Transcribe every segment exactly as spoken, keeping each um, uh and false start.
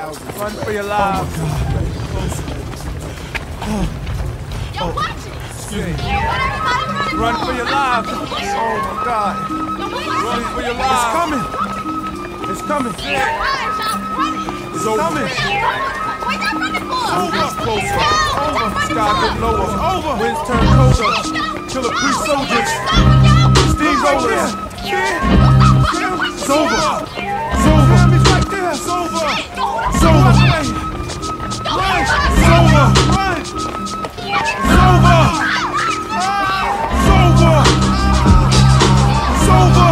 Run for your lives. Yo, watch it. Excuse me. Yo, what everybody running Run for? for your lives. Yo, push it. Oh my God. Yo, what Run y'all for your doing? lives. It's coming. It's coming. Guys, y'all running. It's over. coming. Wait, y'all running for? Moving's closer. Yo, what y'all running Sky for? get lower. It's over. Winds turn colder. Killer priest soldiers. Steamrollers. It's over. It's over. Family's right there. It's over. It's over. Run. It's over. Run. It's over. It's over. It's over.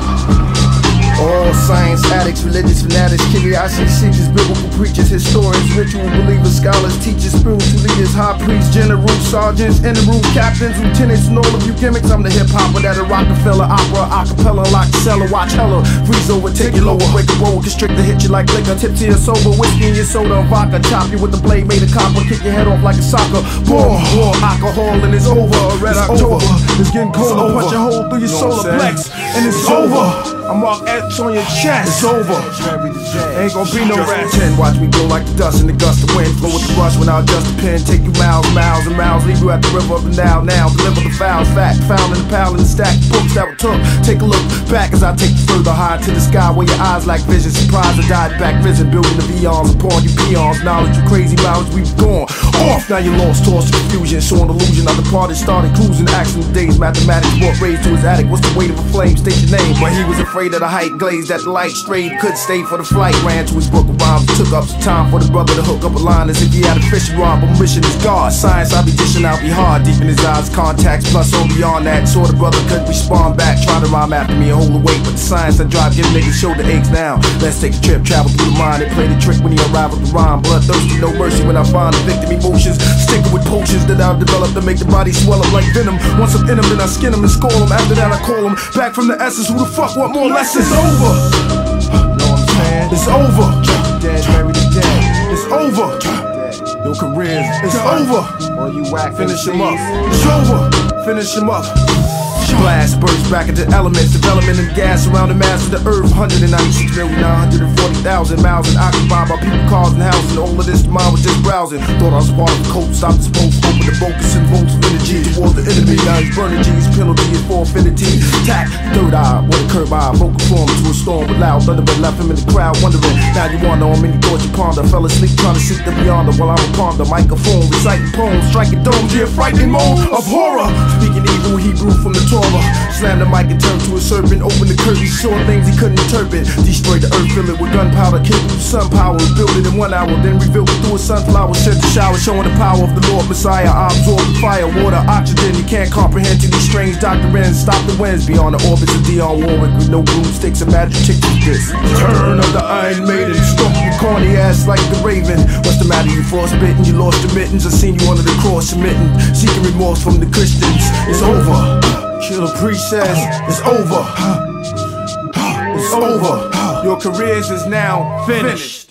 All science addicts, religious fanatics, curiosity seekers, biblical preachers, historians, ritual believers, scholars, teachers, spiritual leaders, high priests, generals, sergeants, interim captains, lieutenants, and all of you gimmicks. I'm the hip hopper that a Rockefeller opera, acapella, lock the cellar, watch hella, freeze over, take it lower, break a roll, constrictor, hit you like liquor, tipsy or sober, whiskey in your soda, vodka, chop you with the blade made of copper, kick your head off like a soccer. Boom, war, alcohol, and it's over. Red It's October, over. it's getting colder, It's punch a over. hole through your You know what solar I'm plex, saying? and it's It's over. over. I mark X on your chest. It's over. Ain't gonna be no Just rest. Pretend, watch me blow like the dust in the gust of wind. Flow with the rush when I adjust the pen. Take you miles, miles, and miles. Leave you at the river of the Nile. Now deliver the fouls, fact found in the pile in the stack of books that were took. Take a look back as I take you further high to the sky where your eyes lack vision. Surprise, I died back risen, building the beyonds upon you peons. Knowledge, you crazy mileage, we've gone off. Now you're lost, tossed to confusion, so an illusion. Other parties started cruising, accident days, mathematics brought raised to his attic. What's the weight of a flame? State your name. But he was afraid of the height, glazed at the light, strayed, couldn't stay for the flight. Ran to his book of rhymes, took up some time for the brother to hook up a line as if he had a fishing rod. But mission is God. Science, I'll be dishing out, be hard. Deep in his eyes, contacts, plus or beyond that. So the brother could respond back, try to rhyme after me and hold the weight. But the science I drive, give niggas shoulder aches now. Let's take a trip, travel through the mind, and play the trick when he arrive with the rhyme. Bloodthirsty, no mercy when I find the victim emotions. Sticking with potions that I've developed to make the body swell up like venom. Once I'm in him, then I skin him and score him. After that, I call him back from the essence. Who the fuck want more lessons? It's over. Know what I'm saying? It's over. Dead, buried to dead. It's over. Your careers, it's over. Or you whack. Finish him up. It's over. Finish him up. Blast burst back into elements, development and gas around the mass of the earth. one hundred ninety-six million nine hundred forty thousand miles and occupied by people, cars, and houses. All of this mine was just browsing. Thought I was part of the code, stopped this post, open the focus and volts of energy toward the enemy. Now he's burning G's, penalty is for affinity. Tack, third eye, what a curb eye, vocal form to a storm with loud thunder, but left him in the crowd wondering. Now you wonder how many thoughts you ponder. Fell asleep trying to seek the beyond while I'm upon the microphone, reciting poems, striking domes, yeah, frightening moan of horror. Speaking evil Hebrew from the Torah. Slam the mic and turn to a serpent. Open the curtain, saw things he couldn't interpret. Destroy the earth, fill it with gunpowder. Kill it with sun power. Build it in one hour, then reveal it through a sunflower. Sent the shower, showing the power of the Lord Messiah. I absorb the fire, water, oxygen. You can't comprehend to these strange doctrines. Stop the winds beyond the orbits of Dionne Warwick with no broomsticks and magic tricks with this. Turn of the Iron Maiden, stalk your corny ass like the Raven. What's the matter? You frostbitten, you lost your mittens. I seen you under the cross submitting, seeking remorse from the Christians. It's over. Killer Priest says it's over. It's over. Your careers is now finished.